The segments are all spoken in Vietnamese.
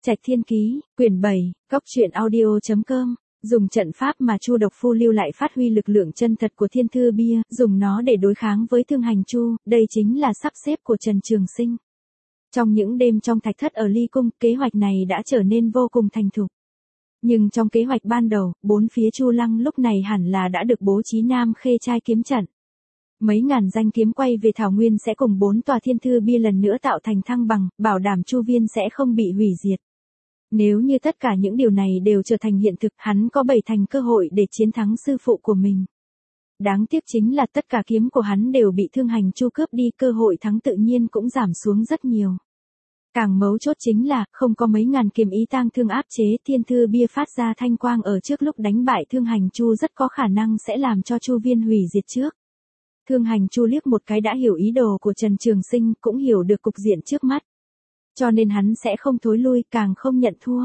Trạch Thiên Ký, quyển 7, cóc truyện audio.com. Dùng trận pháp mà Chu Độc Phu lưu lại phát huy lực lượng chân thật của Thiên Thư Bia, dùng nó để đối kháng với Thương Hành Chu, đây chính là sắp xếp của Trần Trường Sinh. Trong những đêm trong thạch thất ở Ly Cung, kế hoạch này đã trở nên vô cùng thành thục. Nhưng trong kế hoạch ban đầu, bốn phía Chu Lăng lúc này hẳn là đã được bố trí Nam Khê Trai kiếm trận. Mấy ngàn danh kiếm quay về Thảo Nguyên sẽ cùng 4 tòa Thiên Thư Bia lần nữa tạo thành thăng bằng, bảo đảm Chu Viên sẽ không bị hủy diệt. Nếu như tất cả những điều này đều trở thành hiện thực, hắn có 7 thành cơ hội để chiến thắng sư phụ của mình. Đáng tiếc chính là tất cả kiếm của hắn đều bị Thương Hành Chu cướp đi, cơ hội thắng tự nhiên cũng giảm xuống rất nhiều. Càng mấu chốt chính là, không có mấy ngàn kiếm ý tang thương áp chế, Thiên Thư Bia phát ra thanh quang ở trước lúc đánh bại Thương Hành Chu rất có khả năng sẽ làm cho Chu Viên hủy diệt trước. Thương Hành Chu liếc một cái đã hiểu ý đồ của Trần Trường Sinh, cũng hiểu được cục diện trước mắt. Cho nên hắn sẽ không thối lui, càng không nhận thua.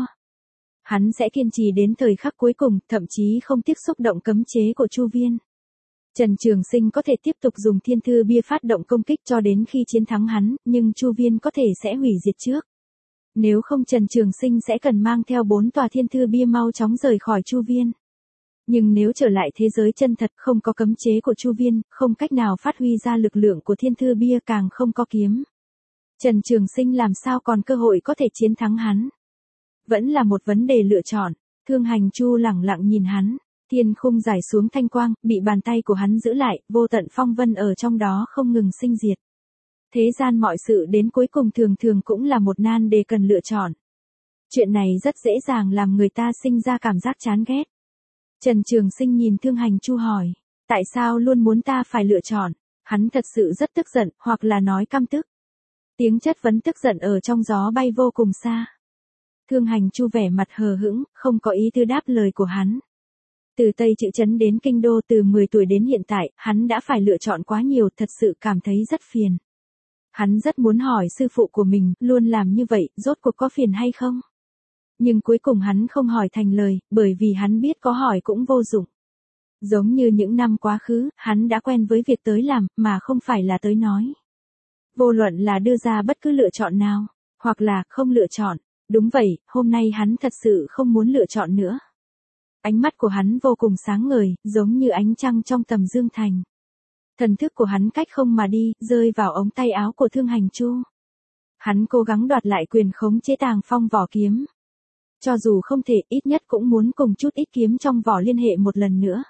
Hắn sẽ kiên trì đến thời khắc cuối cùng, thậm chí không tiếc xúc động cấm chế của Chu Viên. Trần Trường Sinh có thể tiếp tục dùng Thiên Thư Bia phát động công kích cho đến khi chiến thắng hắn, nhưng Chu Viên có thể sẽ hủy diệt trước. Nếu không Trần Trường Sinh sẽ cần mang theo 4 tòa Thiên Thư Bia mau chóng rời khỏi Chu Viên. Nhưng nếu trở lại thế giới chân thật, không có cấm chế của Chu Viên, không cách nào phát huy ra lực lượng của Thiên Thư Bia, càng không có kiếm. Trần Trường Sinh làm sao còn cơ hội có thể chiến thắng hắn? Vẫn là một vấn đề lựa chọn. Thương Hành Chu lẳng lặng nhìn hắn, thiên khung rải xuống thanh quang, bị bàn tay của hắn giữ lại, vô tận phong vân ở trong đó không ngừng sinh diệt. Thế gian mọi sự đến cuối cùng thường thường cũng là một nan đề cần lựa chọn. Chuyện này rất dễ dàng làm người ta sinh ra cảm giác chán ghét. Trần Trường Sinh nhìn Thương Hành Chu hỏi, tại sao luôn muốn ta phải lựa chọn? Hắn thật sự rất tức giận, hoặc là nói căm tức. Tiếng chất vấn tức giận ở trong gió bay vô cùng xa. Thương Hành Chu vẻ mặt hờ hững, không có ý tư đáp lời của hắn. Từ Tây Trữ Trấn đến Kinh Đô, từ 10 tuổi đến hiện tại, hắn đã phải lựa chọn quá nhiều, thật sự cảm thấy rất phiền. Hắn rất muốn hỏi sư phụ của mình, luôn làm như vậy, rốt cuộc có phiền hay không? Nhưng cuối cùng hắn không hỏi thành lời, bởi vì hắn biết có hỏi cũng vô dụng. Giống như những năm quá khứ, hắn đã quen với việc tới làm, mà không phải là tới nói. Vô luận là đưa ra bất cứ lựa chọn nào, hoặc là không lựa chọn. Đúng vậy, hôm nay hắn thật sự không muốn lựa chọn nữa. Ánh mắt của hắn vô cùng sáng ngời, giống như ánh trăng trong tầm dương thành. Thần thức của hắn cách không mà đi, rơi vào ống tay áo của Thương Hành Chu. Hắn cố gắng đoạt lại quyền khống chế Tàng Phong vỏ kiếm. Cho dù không thể, ít nhất cũng muốn cùng chút ít kiếm trong vỏ liên hệ một lần nữa.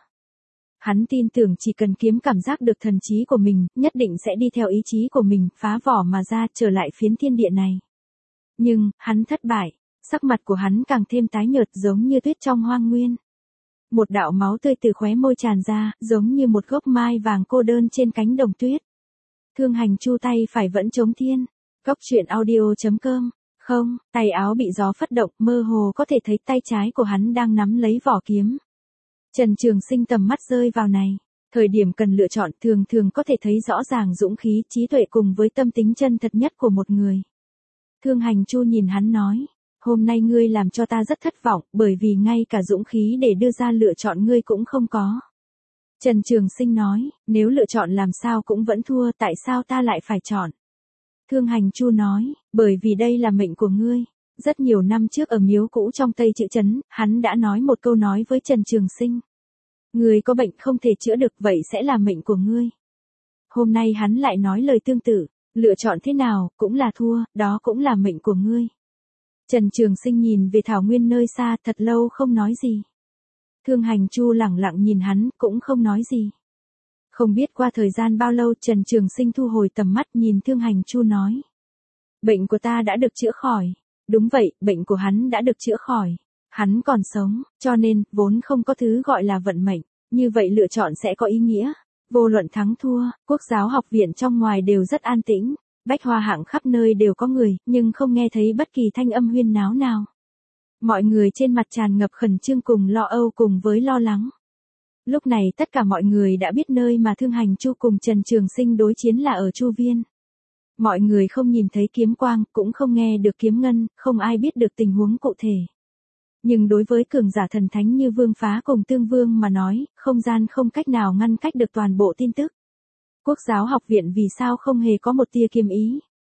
Hắn tin tưởng chỉ cần kiếm cảm giác được thần trí của mình, nhất định sẽ đi theo ý chí của mình, phá vỏ mà ra, trở lại phiến thiên địa này. Nhưng, hắn thất bại, sắc mặt của hắn càng thêm tái nhợt, giống như tuyết trong hoang nguyên. Một đạo máu tươi từ khóe môi tràn ra, giống như một gốc mai vàng cô đơn trên cánh đồng tuyết. Thương Hành Chu tay phải vẫn chống thiên. cóc truyện audio.com. Không, tay áo bị gió phất động, mơ hồ có thể thấy tay trái của hắn đang nắm lấy vỏ kiếm. Trần Trường Sinh tầm mắt rơi vào này. Thời điểm cần lựa chọn, thường thường có thể thấy rõ ràng dũng khí, trí tuệ cùng với tâm tính chân thật nhất của một người. Thương Hành Chu nhìn hắn nói, hôm nay ngươi làm cho ta rất thất vọng, bởi vì ngay cả dũng khí để đưa ra lựa chọn ngươi cũng không có. Trần Trường Sinh nói, nếu lựa chọn làm sao cũng vẫn thua, tại sao ta lại phải chọn? Thương Hành Chu nói, bởi vì đây là mệnh của ngươi. Rất nhiều năm trước ở miếu cũ trong Tây Trữ Trấn, hắn đã nói một câu nói với Trần Trường Sinh. Ngươi có bệnh không thể chữa được, vậy sẽ là mệnh của ngươi. Hôm nay hắn lại nói lời tương tự, lựa chọn thế nào, cũng là thua, đó cũng là mệnh của ngươi. Trần Trường Sinh nhìn về Thảo Nguyên nơi xa, thật lâu không nói gì. Thương Hành Chu lẳng lặng nhìn hắn, cũng không nói gì. Không biết qua thời gian bao lâu, Trần Trường Sinh thu hồi tầm mắt nhìn Thương Hành Chu nói. Bệnh của ta đã được chữa khỏi. Đúng vậy, bệnh của hắn đã được chữa khỏi. Hắn còn sống, cho nên, vốn không có thứ gọi là vận mệnh. Như vậy lựa chọn sẽ có ý nghĩa. Vô luận thắng thua, Quốc giáo học viện trong ngoài đều rất an tĩnh. Bách hoa hạng khắp nơi đều có người, nhưng không nghe thấy bất kỳ thanh âm huyên náo nào. Mọi người trên mặt tràn ngập khẩn trương cùng lo âu cùng với lo lắng. Lúc này tất cả mọi người đã biết nơi mà Thương Hành Chu cùng Trần Trường Sinh đối chiến là ở Chu Viên. Mọi người không nhìn thấy kiếm quang, cũng không nghe được kiếm ngân, không ai biết được tình huống cụ thể. Nhưng đối với cường giả thần thánh như Vương Phá cùng Tương Vương mà nói, không gian không cách nào ngăn cách được toàn bộ tin tức. Quốc giáo học viện vì sao không hề có một tia kiếm ý?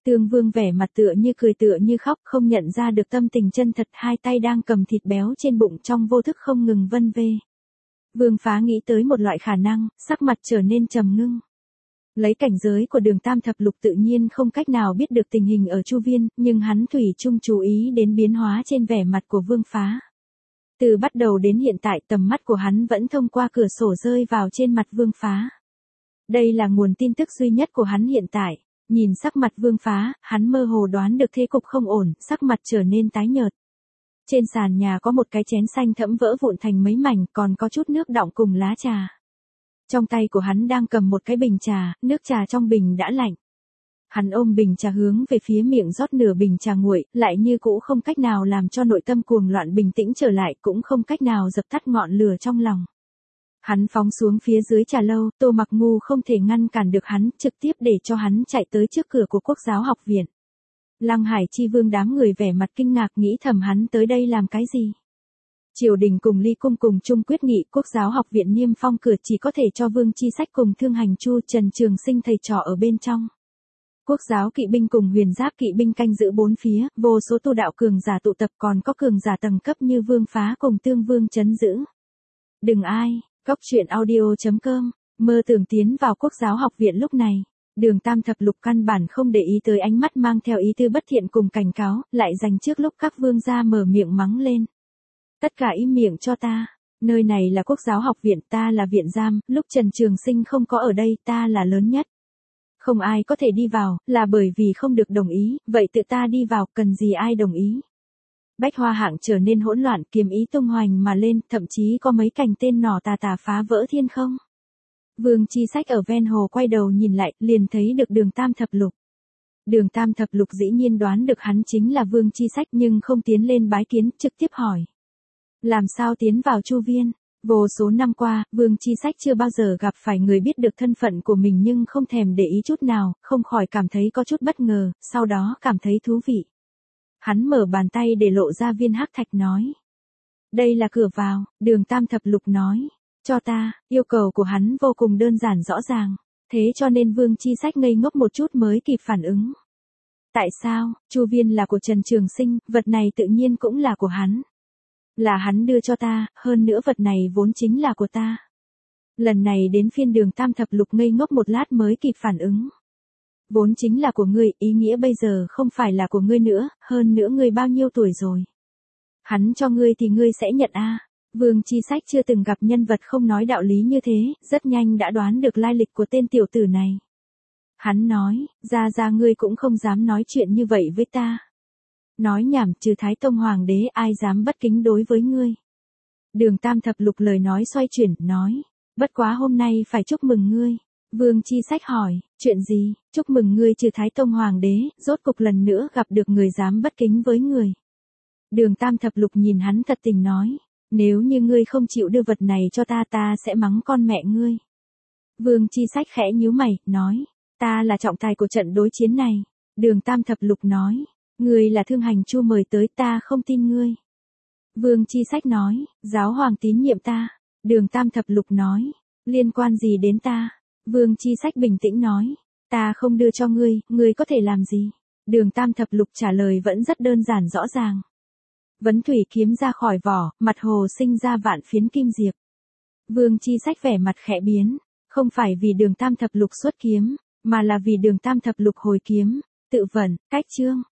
Tương Vương vẻ mặt tựa như cười tựa như khóc, không nhận ra được tâm tình chân thật, hai tay đang cầm thịt béo trên bụng trong vô thức không ngừng vân vê. Vương Phá nghĩ tới một loại khả năng, sắc mặt trở nên trầm ngưng. Lấy cảnh giới của Đường Tam Thập Lục tự nhiên không cách nào biết được tình hình ở Chu Viên, nhưng hắn thủy chung chú ý đến biến hóa trên vẻ mặt của Vương Phá. Từ bắt đầu đến hiện tại tầm mắt của hắn vẫn thông qua cửa sổ rơi vào trên mặt Vương Phá. Đây là nguồn tin tức duy nhất của hắn hiện tại. Nhìn sắc mặt Vương Phá, hắn mơ hồ đoán được thế cục không ổn, sắc mặt trở nên tái nhợt. Trên sàn nhà có một cái chén xanh thẫm vỡ vụn thành mấy mảnh, còn có chút nước đọng cùng lá trà. Trong tay của hắn đang cầm một cái bình trà, nước trà trong bình đã lạnh. Hắn ôm bình trà hướng về phía miệng rót nửa bình trà nguội, lại như cũ không cách nào làm cho nội tâm cuồng loạn bình tĩnh trở lại, cũng không cách nào dập tắt ngọn lửa trong lòng. Hắn phóng xuống phía dưới trà lâu, Tô Mặc Ngu không thể ngăn cản được hắn, trực tiếp để cho hắn chạy tới trước cửa của Quốc giáo học viện. Lăng Hải Chi Vương đám người vẻ mặt kinh ngạc nghĩ thầm hắn tới đây làm cái gì. Triều đình cùng Ly Cung cùng chung quyết nghị Quốc giáo học viện niêm phong cửa chỉ có thể cho Vương Chi Sách cùng Thương Hành Chu Trần Trường Sinh thầy trò ở bên trong. Quốc giáo kỵ binh cùng huyền giáp kỵ binh canh giữ bốn phía, vô số tu đạo cường giả tụ tập còn có cường giả tầng cấp như Vương Phá cùng Tương Vương trấn giữ. Đừng ai, Cóc truyện audio.com, mơ tưởng tiến vào Quốc giáo học viện lúc này. Đường Tam Thập Lục căn bản không để ý tới ánh mắt mang theo ý tư bất thiện cùng cảnh cáo, lại dành trước lúc các vương gia mở miệng mắng lên. Tất cả im miệng cho ta, nơi này là Quốc giáo học viện, ta là viện giam, lúc Trần Trường Sinh không có ở đây ta là lớn nhất. Không ai có thể đi vào, là bởi vì không được đồng ý, vậy tự ta đi vào, cần gì ai đồng ý. Bách Hoa Hạng trở nên hỗn loạn, kiếm ý tung hoành mà lên, thậm chí có mấy cành tên nỏ tà tà phá vỡ thiên không. Vương Chi Sách ở ven hồ quay đầu nhìn lại, liền thấy được Đường Tam Thập Lục. Đường Tam Thập Lục dĩ nhiên đoán được hắn chính là Vương Chi Sách nhưng không tiến lên bái kiến, trực tiếp hỏi. Làm sao tiến vào Chu Viên? Vô số năm qua, Vương Chi Sách chưa bao giờ gặp phải người biết được thân phận của mình nhưng không thèm để ý chút nào, không khỏi cảm thấy có chút bất ngờ, sau đó cảm thấy thú vị. Hắn mở bàn tay để lộ ra viên hắc thạch nói. Đây là cửa vào, Đường Tam Thập Lục nói. Cho ta, yêu cầu của hắn vô cùng đơn giản rõ ràng. Thế cho nên Vương Chi Sách ngây ngốc một chút mới kịp phản ứng. Tại sao, Chu Viên là của Trần Trường Sinh, vật này tự nhiên cũng là của hắn. Là hắn đưa cho ta, hơn nữa vật này vốn chính là của ta. Lần này đến phiên Đường Tam Thập Lục ngây ngốc một lát mới kịp phản ứng. Vốn chính là của ngươi, ý nghĩa bây giờ không phải là của ngươi nữa, hơn nữa ngươi bao nhiêu tuổi rồi. Hắn cho ngươi thì ngươi sẽ nhận a. Vương Chi Sách chưa từng gặp nhân vật không nói đạo lý như thế, rất nhanh đã đoán được lai lịch của tên tiểu tử này. Hắn nói, ra ngươi cũng không dám nói chuyện như vậy với ta. Nói nhảm, trừ Thái Tông Hoàng đế ai dám bất kính đối với ngươi. Đường Tam Thập Lục lời nói xoay chuyển, nói, bất quá hôm nay phải chúc mừng ngươi. Vương Chi Sách hỏi, chuyện gì? Chúc mừng ngươi trừ Thái Tông Hoàng đế, rốt cục lần nữa gặp được người dám bất kính với người. Đường Tam Thập Lục nhìn hắn thật tình nói, nếu như ngươi không chịu đưa vật này cho ta, ta sẽ mắng con mẹ ngươi. Vương Chi Sách khẽ nhíu mày, nói, ta là trọng tài của trận đối chiến này. Đường Tam Thập Lục nói, ngươi là Thương Hành Chu mời tới, ta không tin ngươi. Vương Chi Sách nói, giáo hoàng tín nhiệm ta. Đường Tam Thập Lục nói, liên quan gì đến ta? Vương Chi Sách bình tĩnh nói, ta không đưa cho ngươi, ngươi có thể làm gì? Đường Tam Thập Lục trả lời vẫn rất đơn giản rõ ràng. Vấn thủy kiếm ra khỏi vỏ, mặt hồ sinh ra vạn phiến kim diệp. Vương Chi Sách vẻ mặt khẽ biến, không phải vì Đường Tam Thập Lục xuất kiếm, mà là vì Đường Tam Thập Lục hồi kiếm, tự vận, cách chương.